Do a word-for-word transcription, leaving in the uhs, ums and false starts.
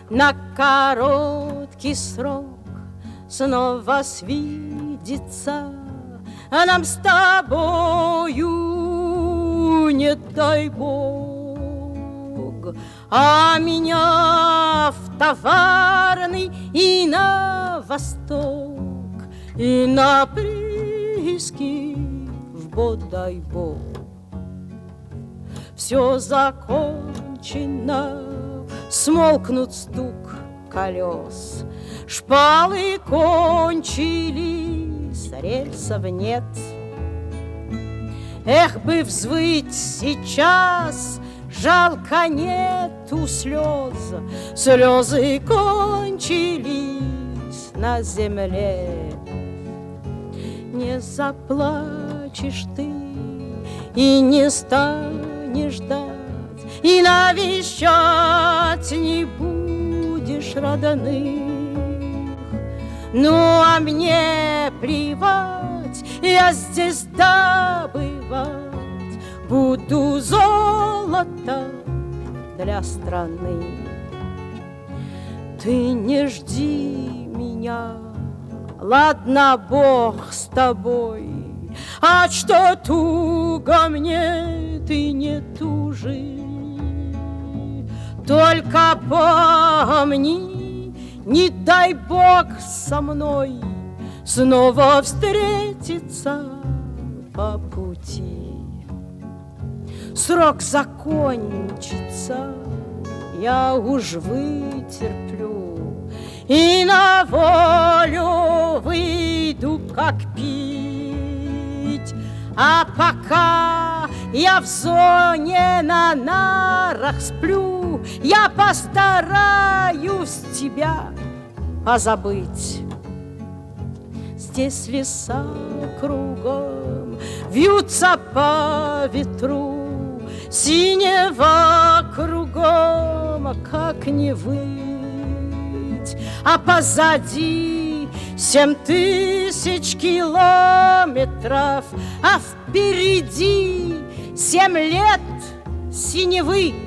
на короткий срок снова свидеться нам с тобою, не дай Бог, а меня в товарный и на восток, и на прииски в Бодай Бог. Все закончено, смолкнут стук колес, шпалы кончились, рельсов нет. Эх, бы взвыть сейчас, жалко нету слез, слезы кончились на земле. Не заплачешь ты и не станешь ждать, и навещать не будешь родных. Ну, а мне плевать, я здесь добывать буду золото для страны. Ты не жди меня, ладно, Бог с тобой, а что туго мне, ты не тужи. Только помни, не дай Бог со мной снова встретиться по пути. Срок закончится, я уж вытерплю и на волю выйду, как пить. А пока я в зоне на нарах сплю, я постараюсь тебя позабыть. Здесь леса кругом вьются по ветру, синева кругом, как не выть. А позади семь тысяч километров, а впереди семь лет синевы.